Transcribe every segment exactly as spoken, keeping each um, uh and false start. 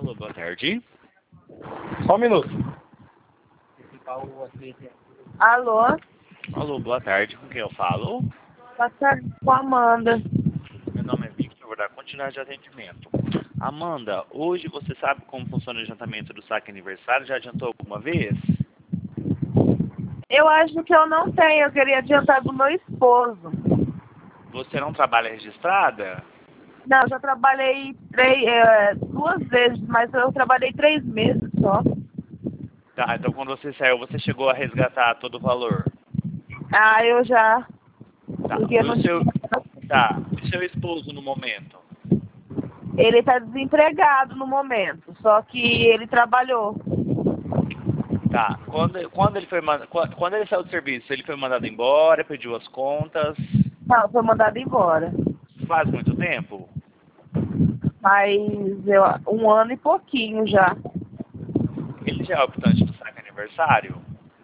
Alô, boa tarde. Só um minuto. Alô? Alô, boa tarde. Com quem eu falo? Boa tarde, com a Amanda. Meu nome é Victor, vou dar continuidade de atendimento. Amanda, hoje você sabe como funciona o adiantamento do saque aniversário? Já adiantou alguma vez? Eu acho que eu não tenho, eu queria adiantar do meu esposo. Você não trabalha registrada? Não, eu já trabalhei três, é, duas vezes, mas eu trabalhei três meses só. Tá, então quando você saiu, você chegou a resgatar todo o valor? Ah, eu já. Tá, Porque eu e não o seu, tinha... tá, e seu esposo no momento? Ele está desempregado no momento, só que ele trabalhou. Tá, quando, quando ele foi manda- quando, quando ele saiu do serviço, ele foi mandado embora, pediu as contas? Não, foi mandado embora. Faz muito tempo? Mas eu, um ano e pouquinho já. Ele já é optante do saque aniversário?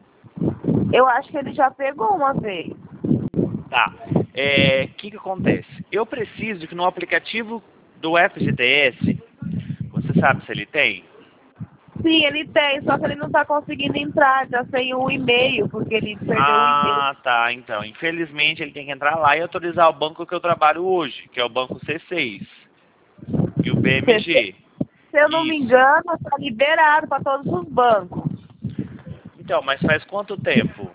Eu acho que ele já pegou uma vez. Tá. É, o que que acontece? Eu preciso que no aplicativo do F G T S, você sabe se ele tem? Sim, ele tem, só que ele não está conseguindo entrar, já sem o e-mail, porque ele perdeu o e-mail. Ah, tá. Então, infelizmente ele tem que entrar lá e autorizar o banco que eu trabalho hoje, que é o banco C seis e o B M G. Se eu não me Isso. engano, está liberado para todos os bancos. Então, mas faz quanto tempo?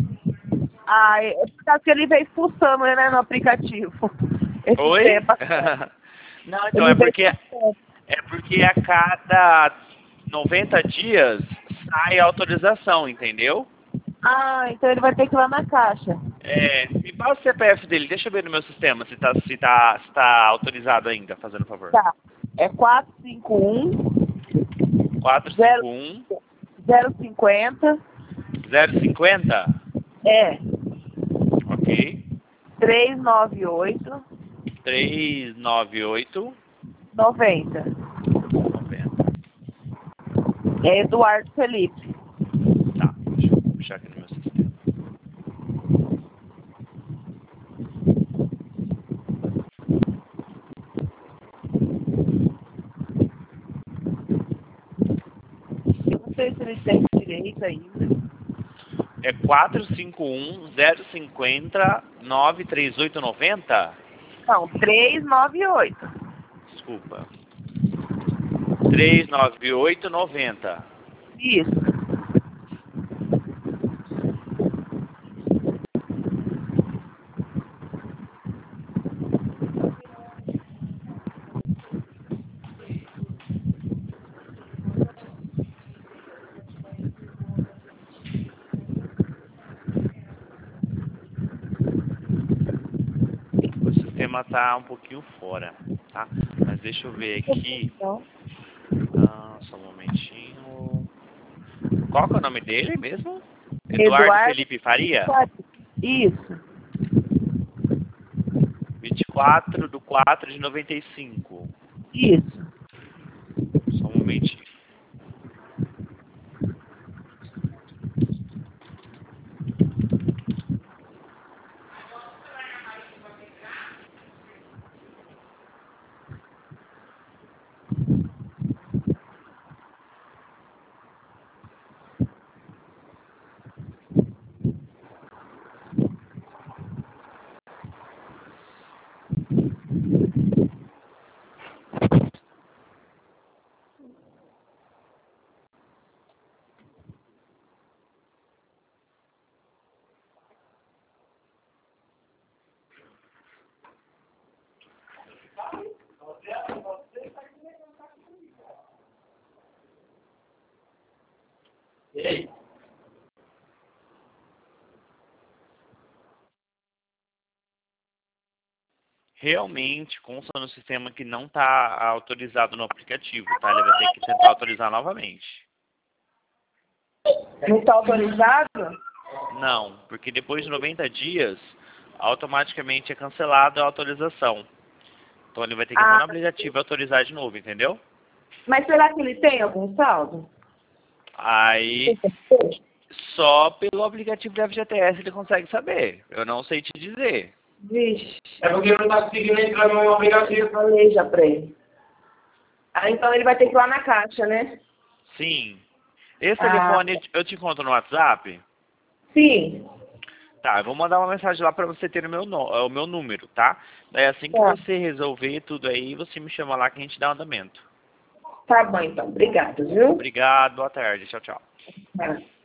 Ah, é por causa que ele veio expulsando, né, no aplicativo. Esse Oi? tempo. Não, então Ele é veio porque expulsando. é porque a cada noventa dias sai a autorização, entendeu? Ah, então ele vai ter que ir lá na caixa. É, me passa o C P F dele, deixa eu ver no meu sistema se tá, se tá, se tá autorizado ainda, fazendo favor. Tá. É quatro cinco um, quatro zero, cinco um, zero cinquenta, zero cinquenta? é, Ok. trezentos e noventa e oito, trezentos e noventa e oito, noventa. noventa. É Eduardo Felipe. Tá, deixa eu puxar aqui no meu sistema. Eu não sei se ele tem direito ainda. É quatro cinco um, zero cinquenta, nove três oito noventa? Não, trezentos e noventa e oito. Desculpa. trezentos e noventa e oito, noventa. Isso. O sistema tá um pouquinho fora, tá? Mas deixa eu ver aqui. Então, Ah, só um momentinho. Qual que é o nome dele mesmo? Eduardo, Eduardo Felipe Faria? Isso. vinte e quatro do quatro de noventa e cinco. Isso. Só um momentinho. Ei. Realmente consta no sistema que não está autorizado no aplicativo, tá? Ele vai ter que tentar autorizar novamente. Não está autorizado? Não, porque depois de noventa dias, automaticamente é cancelada a autorização. Então ele vai ter que entrar Ah, no aplicativo e autorizar de novo, entendeu? mas será que ele tem algum saldo? Aí, só pelo aplicativo da F G T S ele consegue saber. Eu não sei te dizer. Vixe, É porque não está conseguindo entrar no aplicativo. falei já pra ele. Ah, então ele vai ter que ir lá na caixa, né? Sim. Esse Ah. telefone eu te encontro no WhatsApp? Sim. Tá, eu vou mandar uma mensagem lá pra você ter o meu, no, o meu número, tá? Daí assim que Tá. você resolver tudo aí, você me chama lá que a gente dá um andamento. Tá bom, então. Obrigada, viu? Obrigado, boa tarde, tchau, tchau. Tá.